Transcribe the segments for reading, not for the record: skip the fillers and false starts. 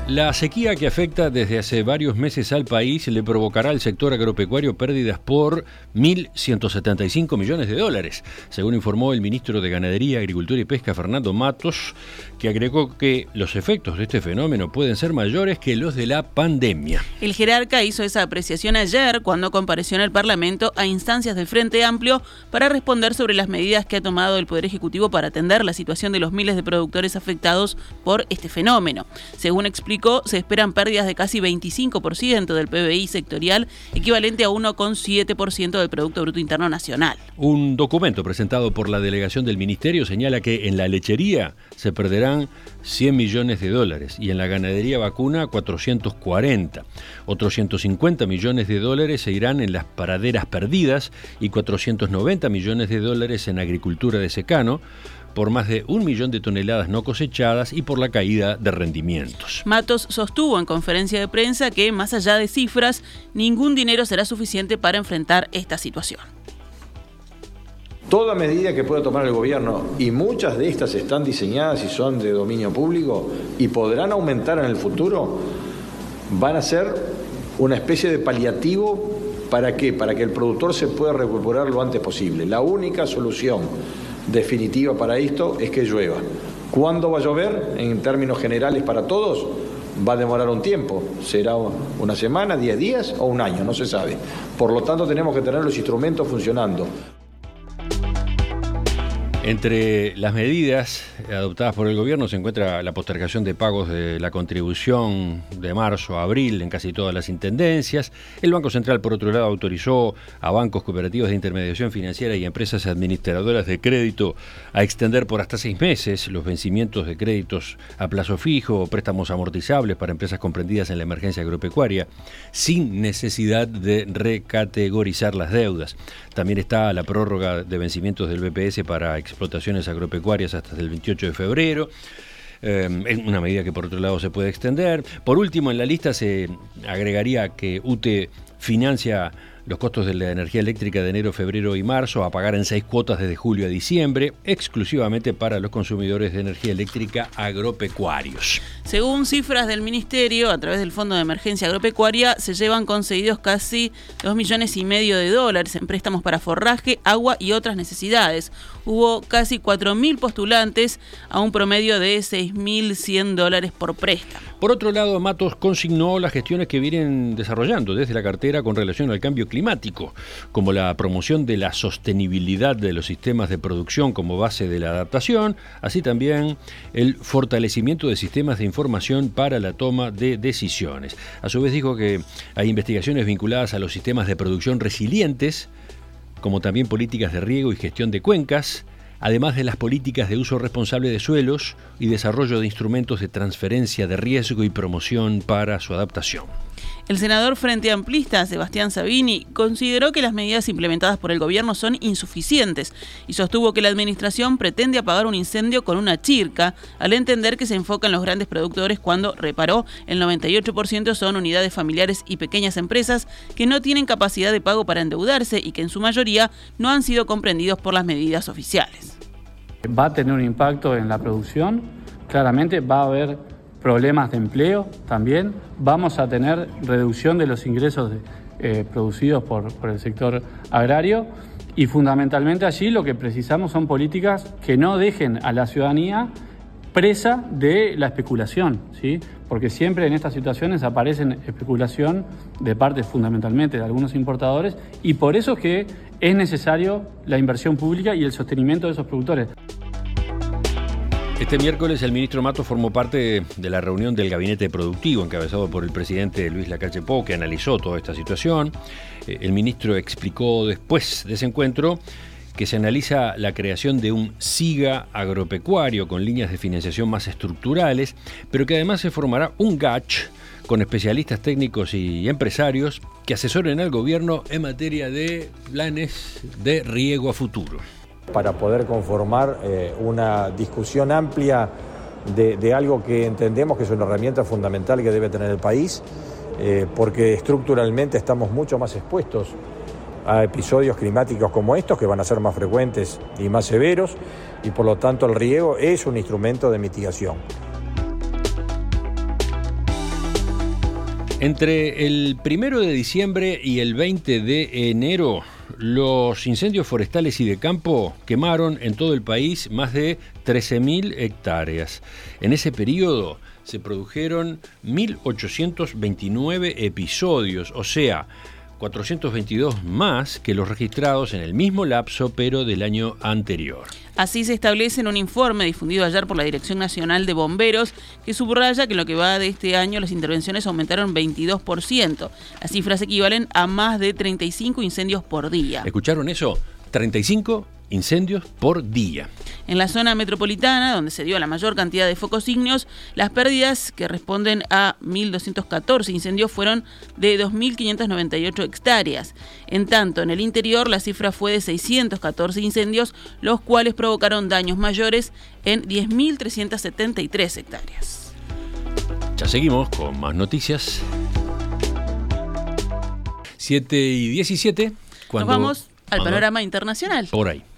La sequía que afecta desde hace varios meses al país le provocará al sector agropecuario pérdidas por 1.175 millones de dólares, según informó el ministro de Ganadería, Agricultura y Pesca, Fernando Matos, que agregó que los efectos de este fenómeno pueden ser mayores que los de la pandemia. El jerarca hizo esa apreciación ayer cuando compareció en el Parlamento a instancias del Frente Amplio para responder sobre las medidas que ha tomado el Poder Ejecutivo para atender la situación de los miles de productores afectados por este fenómeno. Según explicó, se esperan pérdidas de casi 25% del PBI sectorial, equivalente a 1,7% del Producto Bruto Interno Nacional. Un documento presentado por la delegación del Ministerio señala que en la lechería se perderán 100 millones de dólares y en la ganadería vacuna 440. Otros 150 millones de dólares se irán en las praderas perdidas y 490 millones de dólares en agricultura de secano, por más de 1 millón de toneladas no cosechadas y por la caída de rendimientos. Matos sostuvo en conferencia de prensa que, más allá de cifras, ningún dinero será suficiente para enfrentar esta situación. Toda medida que pueda tomar el gobierno, y muchas de estas están diseñadas y son de dominio público y podrán aumentar en el futuro, van a ser una especie de paliativo. ¿Para qué? Para que el productor se pueda recuperar lo antes posible. La única solución definitiva para esto es que llueva. ¿Cuándo va a llover? En términos generales para todos, va a demorar un tiempo. Será una semana, 10 días o un año, no se sabe. Por lo tanto, tenemos que tener los instrumentos funcionando. Entre las medidas adoptadas por el gobierno se encuentra la postergación de pagos de la contribución de marzo a abril en casi todas las intendencias. El Banco Central, por otro lado, autorizó a bancos, cooperativas de intermediación financiera y empresas administradoras de crédito a extender por hasta 6 meses los vencimientos de créditos a plazo fijo o préstamos amortizables para empresas comprendidas en la emergencia agropecuaria, sin necesidad de recategorizar las deudas. También está la prórroga de vencimientos del BPS para explotaciones agropecuarias hasta el 28 de febrero. Es una medida que por otro lado se puede extender. Por último, en la lista se agregaría que UTE financia los costos de la energía eléctrica de enero, febrero y marzo a pagar en 6 cuotas desde julio a diciembre, exclusivamente para los consumidores de energía eléctrica agropecuarios. Según cifras del Ministerio, a través del Fondo de Emergencia Agropecuaria, se llevan concedidos casi 2,5 millones de dólares en préstamos para forraje, agua y otras necesidades. Hubo casi 4.000 postulantes a un promedio de 6.100 dólares por préstamo. Por otro lado, Matos consignó las gestiones que vienen desarrollando desde la cartera con relación al cambio climático, como la promoción de la sostenibilidad de los sistemas de producción como base de la adaptación, así también el fortalecimiento de sistemas de información para la toma de decisiones. A su vez dijo que hay investigaciones vinculadas a los sistemas de producción resilientes, como también políticas de riego y gestión de cuencas, además de las políticas de uso responsable de suelos y desarrollo de instrumentos de transferencia de riesgo y promoción para su adaptación. El senador frente amplista, Sebastián Sabini, consideró que las medidas implementadas por el gobierno son insuficientes y sostuvo que la administración pretende apagar un incendio con una chirca, al entender que se enfoca en los grandes productores cuando, reparó, el 98% son unidades familiares y pequeñas empresas que no tienen capacidad de pago para endeudarse y que en su mayoría no han sido comprendidos por las medidas oficiales. Va a tener un impacto en la producción, claramente va a haber problemas de empleo también, vamos a tener reducción de los ingresos producidos por el sector agrario y fundamentalmente allí lo que precisamos son políticas que no dejen a la ciudadanía presa de la especulación, ¿sí? Porque siempre en estas situaciones aparecen especulación de parte fundamentalmente de algunos importadores y por eso es que es necesario la inversión pública y el sostenimiento de esos productores. Este miércoles el ministro Matos formó parte de la reunión del gabinete productivo encabezado por el presidente Luis Lacalle Pou, que analizó toda esta situación. El ministro explicó después de ese encuentro que se analiza la creación de un SIGA agropecuario con líneas de financiación más estructurales, pero que además se formará un GACH con especialistas técnicos y empresarios que asesoren al gobierno en materia de planes de riego a futuro. Para poder conformar una discusión amplia de algo que entendemos que es una herramienta fundamental que debe tener el país, porque estructuralmente estamos mucho más expuestos a episodios climáticos como estos, que van a ser más frecuentes y más severos, y por lo tanto el riego es un instrumento de mitigación. Entre el 1 de diciembre y el 20 de enero, los incendios forestales y de campo quemaron en todo el país más de 13.000 hectáreas. En ese periodo se produjeron 1.829 episodios, o sea, 422 más que los registrados en el mismo lapso, pero del año anterior. Así se establece en un informe difundido ayer por la Dirección Nacional de Bomberos, que subraya que en lo que va de este año las intervenciones aumentaron 22%. Las cifras equivalen a más de 35 incendios por día. ¿Escucharon eso? 35 incendios por día. En la zona metropolitana, donde se dio la mayor cantidad de focos ígneos, las pérdidas, que responden a 1.214 incendios, fueron de 2.598 hectáreas. En tanto, en el interior, la cifra fue de 614 incendios, los cuales provocaron daños mayores en 10.373 hectáreas. Ya seguimos con más noticias. 7:17. Nos vamos al panorama internacional. Por ahí.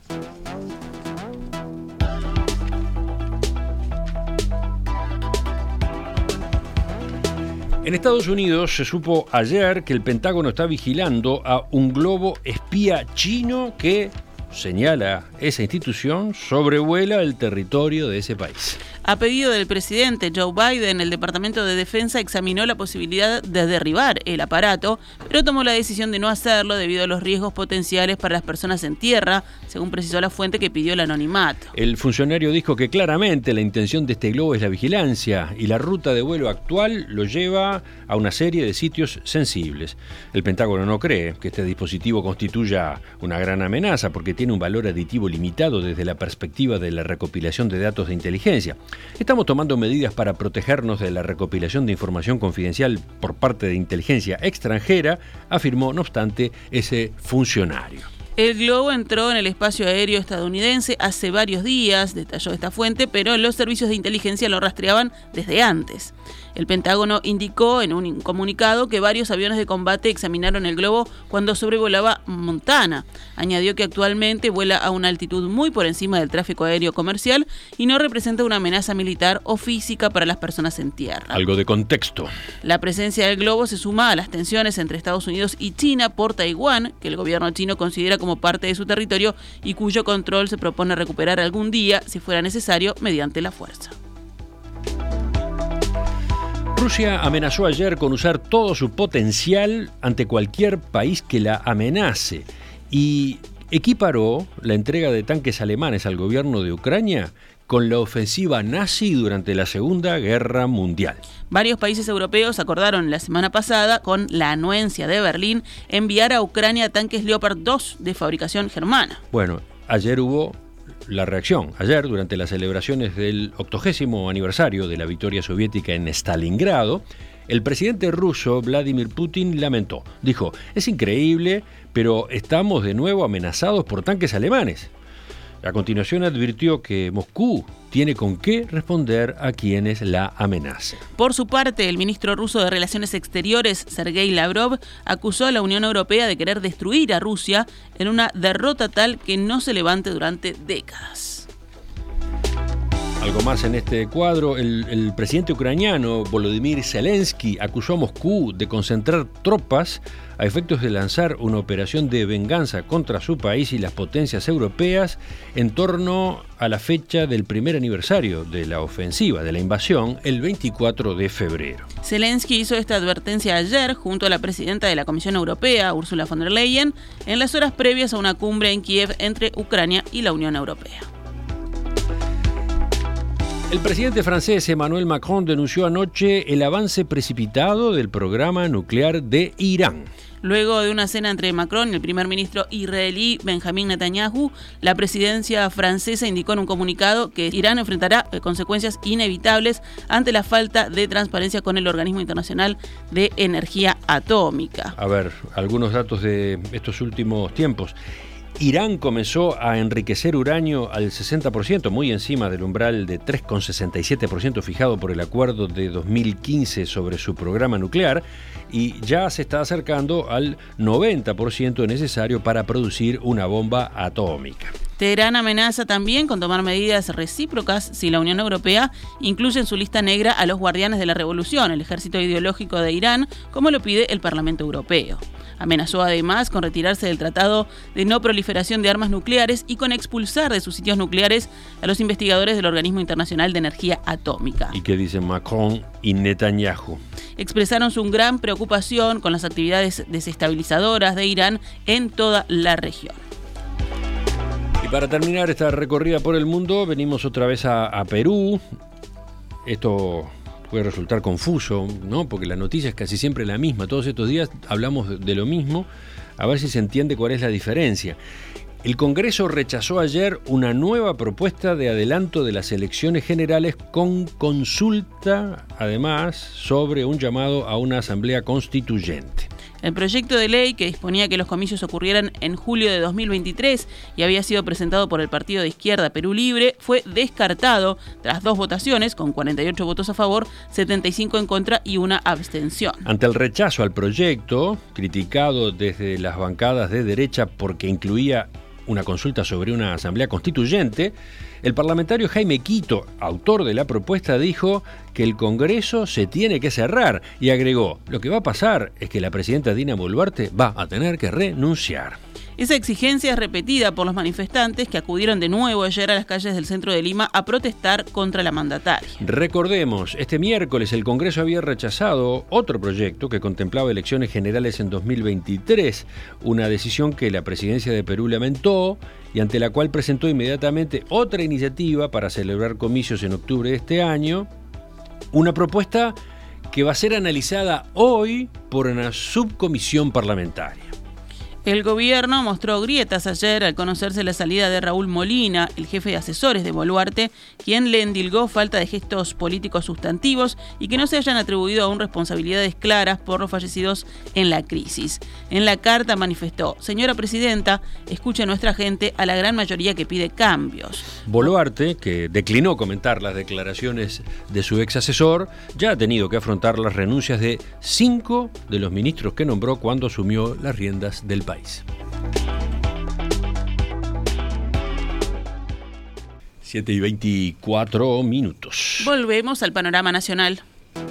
En Estados Unidos se supo ayer que el Pentágono está vigilando a un globo espía chino que, señala esa institución, sobrevuela el territorio de ese país. A pedido del presidente Joe Biden, el Departamento de Defensa examinó la posibilidad de derribar el aparato, pero tomó la decisión de no hacerlo debido a los riesgos potenciales para las personas en tierra, según precisó la fuente que pidió el anonimato. El funcionario dijo que claramente la intención de este globo es la vigilancia y la ruta de vuelo actual lo lleva a una serie de sitios sensibles. El Pentágono no cree que este dispositivo constituya una gran amenaza porque tiene un valor aditivo limitado desde la perspectiva de la recopilación de datos de inteligencia. Estamos tomando medidas para protegernos de la recopilación de información confidencial por parte de inteligencia extranjera, afirmó, no obstante, ese funcionario. El globo entró en el espacio aéreo estadounidense hace varios días, detalló esta fuente, pero los servicios de inteligencia lo rastreaban desde antes. El Pentágono indicó en un comunicado que varios aviones de combate examinaron el globo cuando sobrevolaba Montana. Añadió que actualmente vuela a una altitud muy por encima del tráfico aéreo comercial y no representa una amenaza militar o física para las personas en tierra. Algo de contexto. La presencia del globo se suma a las tensiones entre Estados Unidos y China por Taiwán, que el gobierno chino considera como parte de su territorio y cuyo control se propone recuperar algún día, si fuera necesario, mediante la fuerza. Rusia amenazó ayer con usar todo su potencial ante cualquier país que la amenace y equiparó la entrega de tanques alemanes al gobierno de Ucrania con la ofensiva nazi durante la Segunda Guerra Mundial. Varios países europeos acordaron la semana pasada, con la anuencia de Berlín, enviar a Ucrania tanques Leopard 2 de fabricación germana. Bueno, ayer hubo la reacción. Ayer, durante las celebraciones del 80º aniversario de la victoria soviética en Stalingrado, el presidente ruso Vladimir Putin lamentó. Dijo, es increíble, pero estamos de nuevo amenazados por tanques alemanes. A continuación advirtió que Moscú tiene con qué responder a quienes la amenacen. Por su parte, el ministro ruso de Relaciones Exteriores, Sergei Lavrov, acusó a la Unión Europea de querer destruir a Rusia en una derrota tal que no se levante durante décadas. Algo más en este cuadro, el presidente ucraniano Volodymyr Zelensky acusó a Moscú de concentrar tropas a efectos de lanzar una operación de venganza contra su país y las potencias europeas en torno a la fecha del primer aniversario de la ofensiva, de la invasión, el 24 de febrero. Zelensky hizo esta advertencia ayer junto a la presidenta de la Comisión Europea, Ursula von der Leyen, en las horas previas a una cumbre en Kiev entre Ucrania y la Unión Europea. El presidente francés Emmanuel Macron denunció anoche el avance precipitado del programa nuclear de Irán. Luego de una cena entre Macron y el primer ministro israelí Benjamin Netanyahu, la presidencia francesa indicó en un comunicado que Irán enfrentará consecuencias inevitables ante la falta de transparencia con el Organismo Internacional de Energía Atómica. A ver, algunos datos de estos últimos tiempos. Irán comenzó a enriquecer uranio al 60%, muy encima del umbral de 3,67% fijado por el acuerdo de 2015 sobre su programa nuclear, y ya se está acercando al 90% necesario para producir una bomba atómica. Teherán amenaza también con tomar medidas recíprocas si la Unión Europea incluye en su lista negra a los guardianes de la revolución, el ejército ideológico de Irán, como lo pide el Parlamento Europeo. Amenazó además con retirarse del Tratado de No Proliferación de Armas Nucleares y con expulsar de sus sitios nucleares a los investigadores del Organismo Internacional de Energía Atómica. ¿Y qué dicen Macron y Netanyahu? Expresaron su gran preocupación con las actividades desestabilizadoras de Irán en toda la región. Y para terminar esta recorrida por el mundo, venimos otra vez a Perú. Esto puede resultar confuso, ¿no? Porque la noticia es casi siempre la misma. Todos estos días hablamos de lo mismo, a ver si se entiende cuál es la diferencia. El Congreso rechazó ayer una nueva propuesta de adelanto de las elecciones generales con consulta, además, sobre un llamado a una asamblea constituyente. El proyecto de ley, que disponía que los comicios ocurrieran en julio de 2023 y había sido presentado por el partido de izquierda Perú Libre, fue descartado tras 2 votaciones, con 48 votos a favor, 75 en contra y una abstención. Ante el rechazo al proyecto, criticado desde las bancadas de derecha porque incluía una consulta sobre una asamblea constituyente, el parlamentario Jaime Quito, autor de la propuesta, dijo que el Congreso se tiene que cerrar y agregó: lo que va a pasar es que la presidenta Dina Boluarte va a tener que renunciar. Esa exigencia es repetida por los manifestantes que acudieron de nuevo ayer a las calles del centro de Lima a protestar contra la mandataria. Recordemos, este miércoles el Congreso había rechazado otro proyecto que contemplaba elecciones generales en 2023, una decisión que la presidencia de Perú lamentó y ante la cual presentó inmediatamente otra iniciativa para celebrar comicios en octubre de este año, una propuesta que va a ser analizada hoy por una subcomisión parlamentaria. El gobierno mostró grietas ayer al conocerse la salida de Raúl Molina, el jefe de asesores de Boluarte, quien le endilgó falta de gestos políticos sustantivos y que no se hayan atribuido aún responsabilidades claras por los fallecidos en la crisis. En la carta manifestó: señora presidenta, escuche a nuestra gente, a la gran mayoría que pide cambios. Boluarte, que declinó comentar las declaraciones de su ex asesor, ya ha tenido que afrontar las renuncias de 5 de los ministros que nombró cuando asumió las riendas del país. 7:24. Volvemos al panorama nacional.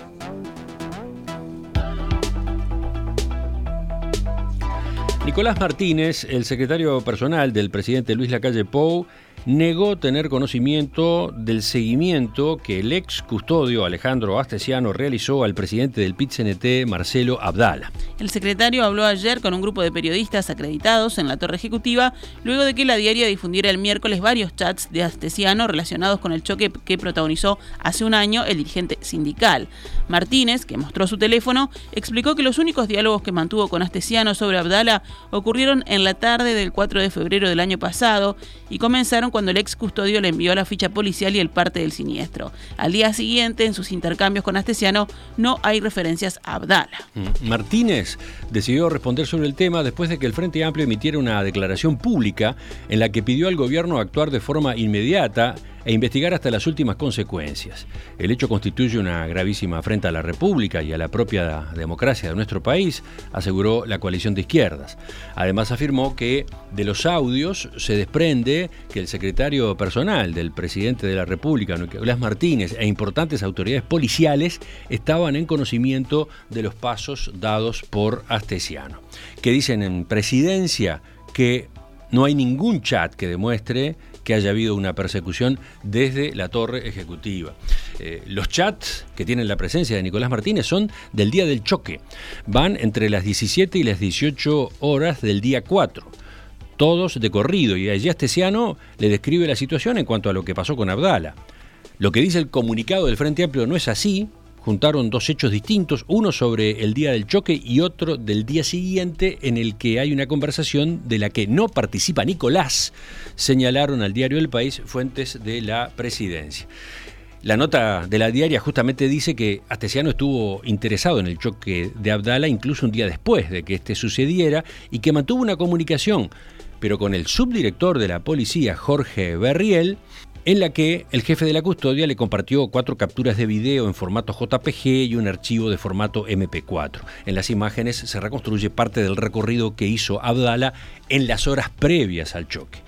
Nicolás Martínez, el secretario personal del presidente Luis Lacalle Pou, negó tener conocimiento del seguimiento que el ex custodio Alejandro Astesiano realizó al presidente del PIT-CNT, Marcelo Abdala. El secretario habló ayer con un grupo de periodistas acreditados en la Torre Ejecutiva, luego de que la diaria difundiera el miércoles varios chats de Astesiano relacionados con el choque que protagonizó hace un año el dirigente sindical. Martínez, que mostró su teléfono, explicó que los únicos diálogos que mantuvo con Astesiano sobre Abdala ocurrieron en la tarde del 4 de febrero del año pasado y comenzaron cuando el ex custodio le envió la ficha policial y el parte del siniestro. Al día siguiente, en sus intercambios con Astesiano, no hay referencias a Abdala. Martínez decidió responder sobre el tema después de que el Frente Amplio emitiera una declaración pública en la que pidió al gobierno actuar de forma inmediata e investigar hasta las últimas consecuencias. El hecho constituye una gravísima afrenta a la República y a la propia democracia de nuestro país, aseguró la coalición de izquierdas. Además afirmó que de los audios se desprende que el secretario personal del presidente de la República, Nicolás Martínez, e importantes autoridades policiales estaban en conocimiento de los pasos dados por Astesiano. Que dicen en presidencia que no hay ningún chat que demuestre que haya habido una persecución desde la Torre Ejecutiva. Los chats que tienen la presencia de Nicolás Martínez son del día del choque. Van entre las 17 y las 18 horas del día 4. Todos de corrido, y allí Astesiano le describe la situación en cuanto a lo que pasó con Abdala. Lo que dice el comunicado del Frente Amplio no es así. Juntaron 2 hechos distintos, uno sobre el día del choque y otro del día siguiente, en el que hay una conversación de la que no participa Nicolás, señalaron al diario El País fuentes de la presidencia. La nota de la diaria justamente dice que Astesiano estuvo interesado en el choque de Abdala incluso un día después de que este sucediera y que mantuvo una comunicación, pero con el subdirector de la policía, Jorge Berriel, en la que el jefe de la custodia le compartió 4 capturas de video en formato JPG y un archivo de formato MP4. En las imágenes se reconstruye parte del recorrido que hizo Abdala en las horas previas al choque.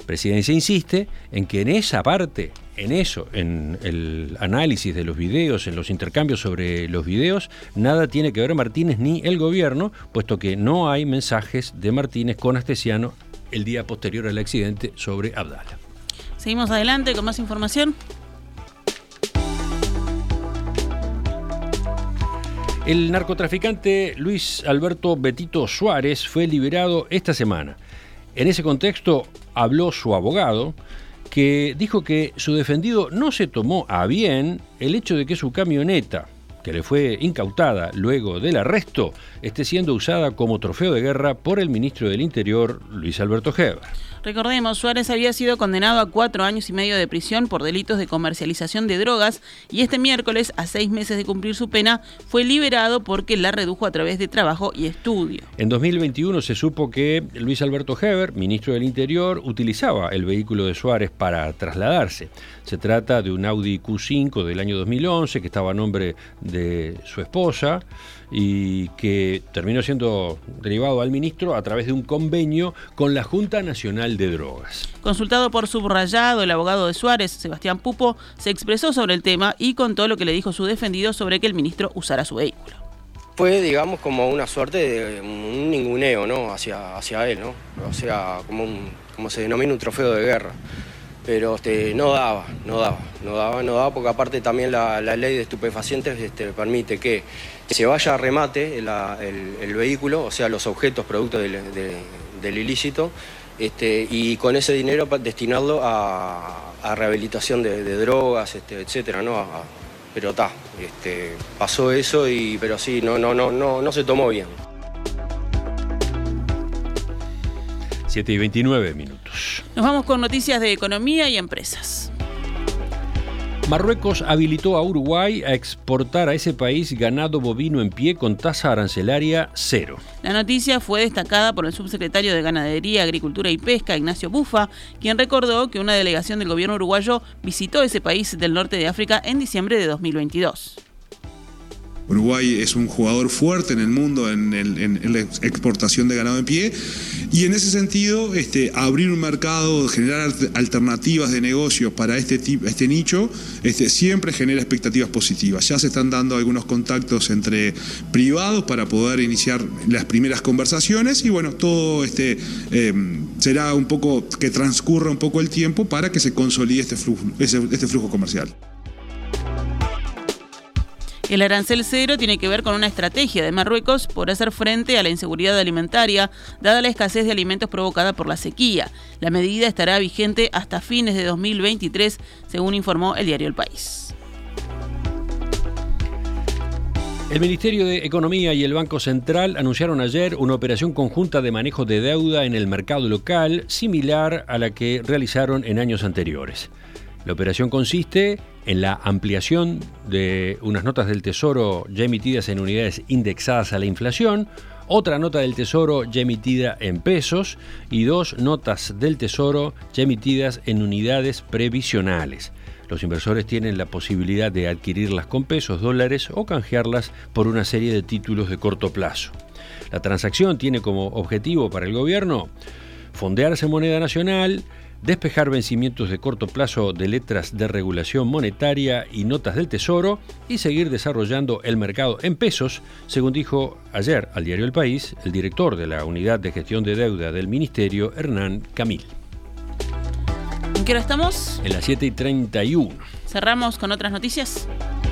Presidencia insiste en que en esa parte, en el análisis de los videos, en los intercambios sobre los videos, nada tiene que ver Martínez ni el gobierno, puesto que no hay mensajes de Martínez con Astesiano el día posterior al accidente sobre Abdala. Seguimos adelante con más información. El narcotraficante Luis Alberto Betito Suárez fue liberado esta semana. En ese contexto habló su abogado, que dijo que su defendido no se tomó a bien el hecho de que su camioneta, que le fue incautada luego del arresto, esté siendo usada como trofeo de guerra por el ministro del Interior, Luis Alberto Heber. Recordemos, Suárez había sido condenado a 4 años y medio de prisión por delitos de comercialización de drogas y este miércoles, a 6 meses de cumplir su pena, fue liberado porque la redujo a través de trabajo y estudio. En 2021 se supo que Luis Alberto Heber, ministro del Interior, utilizaba el vehículo de Suárez para trasladarse. Se trata de un Audi Q5 del año 2011 que estaba a nombre de su esposa y que terminó siendo derivado al ministro a través de un convenio con la Junta Nacional de Drogas. Consultado por Subrayado, el abogado de Suárez, Sebastián Pupo, se expresó sobre el tema y contó lo que le dijo su defendido sobre que el ministro usara su vehículo. Fue, digamos, como una suerte de un ninguneo, ¿no? hacia él, ¿no? O sea, como se denomina un trofeo de guerra. Pero no daba, porque aparte también la ley de estupefacientes permite que se vaya a remate el vehículo, o sea, los objetos producto del ilícito, y con ese dinero destinarlo a rehabilitación de drogas, etcétera, ¿no? Pero pasó eso, pero sí, no se tomó bien. 7:29. Nos vamos con noticias de economía y empresas. Marruecos habilitó a Uruguay a exportar a ese país ganado bovino en pie con tasa arancelaria 0. La noticia fue destacada por el subsecretario de Ganadería, Agricultura y Pesca, Ignacio Bufa, quien recordó que una delegación del gobierno uruguayo visitó ese país del norte de África en diciembre de 2022. Uruguay es un jugador fuerte en el mundo en la exportación de ganado en pie y en ese sentido abrir un mercado, generar alternativas de negocio para este nicho siempre genera expectativas positivas. Ya se están dando algunos contactos entre privados para poder iniciar las primeras conversaciones y bueno, todo será un poco que transcurra un poco el tiempo para que se consolide este flujo comercial. El arancel cero tiene que ver con una estrategia de Marruecos por hacer frente a la inseguridad alimentaria, dada la escasez de alimentos provocada por la sequía. La medida estará vigente hasta fines de 2023, según informó el diario El País. El Ministerio de Economía y el Banco Central anunciaron ayer una operación conjunta de manejo de deuda en el mercado local, similar a la que realizaron en años anteriores. La operación consiste en la ampliación de unas notas del Tesoro ya emitidas en unidades indexadas a la inflación, otra nota del Tesoro ya emitida en pesos y 2 notas del Tesoro ya emitidas en unidades previsionales. Los inversores tienen la posibilidad de adquirirlas con pesos, dólares o canjearlas por una serie de títulos de corto plazo. La transacción tiene como objetivo para el gobierno fondearse moneda nacional, despejar vencimientos de corto plazo de letras de regulación monetaria y notas del Tesoro y seguir desarrollando el mercado en pesos, según dijo ayer al diario El País el director de la Unidad de Gestión de Deuda del Ministerio, Hernán Camil. ¿En qué hora estamos? En las 7:31. Cerramos con otras noticias.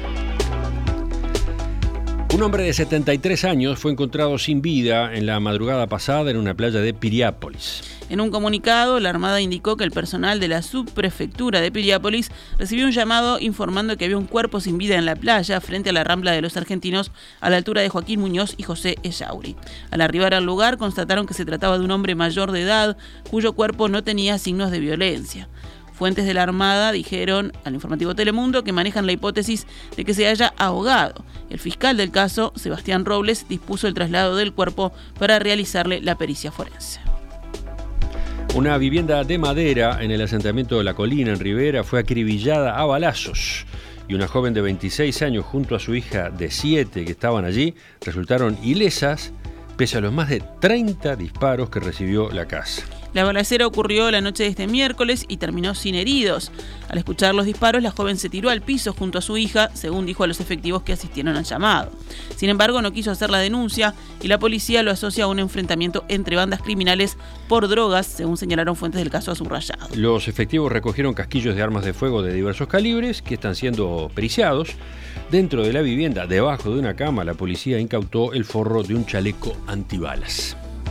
Un hombre de 73 años fue encontrado sin vida en la madrugada pasada en una playa de Piriápolis. En un comunicado, la Armada indicó que el personal de la subprefectura de Piriápolis recibió un llamado informando que había un cuerpo sin vida en la playa frente a la Rambla de los Argentinos a la altura de Joaquín Muñoz y José Ellauri. Al arribar al lugar, constataron que se trataba de un hombre mayor de edad cuyo cuerpo no tenía signos de violencia. Fuentes de la Armada dijeron al informativo Telemundo que manejan la hipótesis de que se haya ahogado. El fiscal del caso, Sebastián Robles, dispuso el traslado del cuerpo para realizarle la pericia forense. Una vivienda de madera en el asentamiento de La Colina, en Rivera, fue acribillada a balazos y una joven de 26 años junto a su hija de 7 que estaban allí resultaron ilesas pese a los más de 30 disparos que recibió la casa. La balacera ocurrió la noche de este miércoles y terminó sin heridos. Al escuchar los disparos, la joven se tiró al piso junto a su hija, según dijo a los efectivos que asistieron al llamado. Sin embargo, no quiso hacer la denuncia y la policía lo asocia a un enfrentamiento entre bandas criminales por drogas, según señalaron fuentes del caso subrayado. Los efectivos recogieron casquillos de armas de fuego de diversos calibres que están siendo periciados. Dentro de la vivienda, debajo de una cama, la policía incautó el forro de un chaleco antibalas.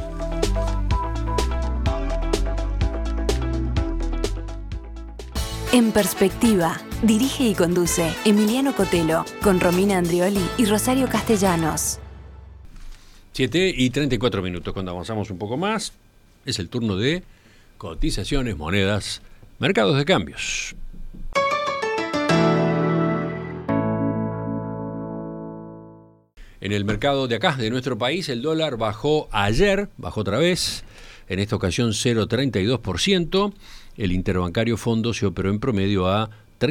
En Perspectiva, dirige y conduce Emiliano Cotelo, con Romina Andrioli y Rosario Castellanos. 7:34. Cuando avanzamos un poco más, es el turno de cotizaciones, monedas, mercados de cambios. En el mercado de acá, de nuestro país, el dólar bajó ayer, bajó otra vez, en esta ocasión 0,32%. El interbancario fondo se operó en promedio a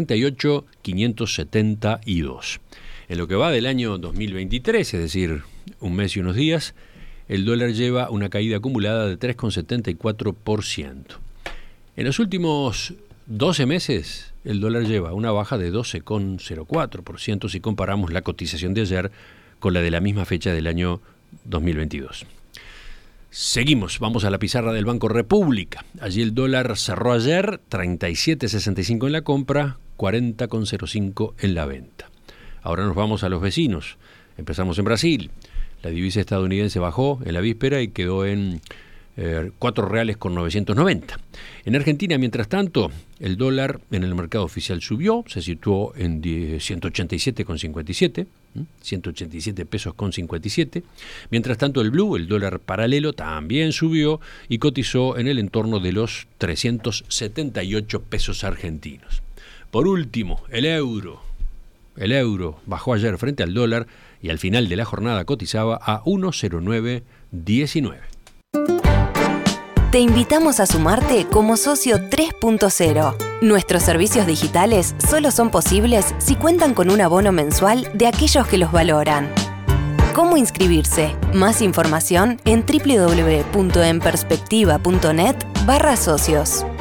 38.572. En lo que va del año 2023, es decir, un mes y unos días, el dólar lleva una caída acumulada de 3,74%. En los últimos 12 meses, el dólar lleva una baja de 12,04% si comparamos la cotización de ayer con la de la misma fecha del año 2022. Seguimos, vamos a la pizarra del Banco República. Allí el dólar cerró ayer 37,65 en la compra, 40,05 en la venta. Ahora nos vamos a los vecinos. Empezamos en Brasil. La divisa estadounidense bajó en la víspera y quedó en R$4,990. En Argentina, mientras tanto, el dólar en el mercado oficial subió, se situó en 187,57, 187 pesos con 57. Mientras tanto, el blue, el dólar paralelo, también subió y cotizó en el entorno de los 378 pesos argentinos. Por último, el euro. El euro bajó ayer frente al dólar y al final de la jornada cotizaba a 1,0919. Te invitamos a sumarte como socio 3.0. Nuestros servicios digitales solo son posibles si cuentan con un abono mensual de aquellos que los valoran. ¿Cómo inscribirse? Más información en www.enperspectiva.net/socios.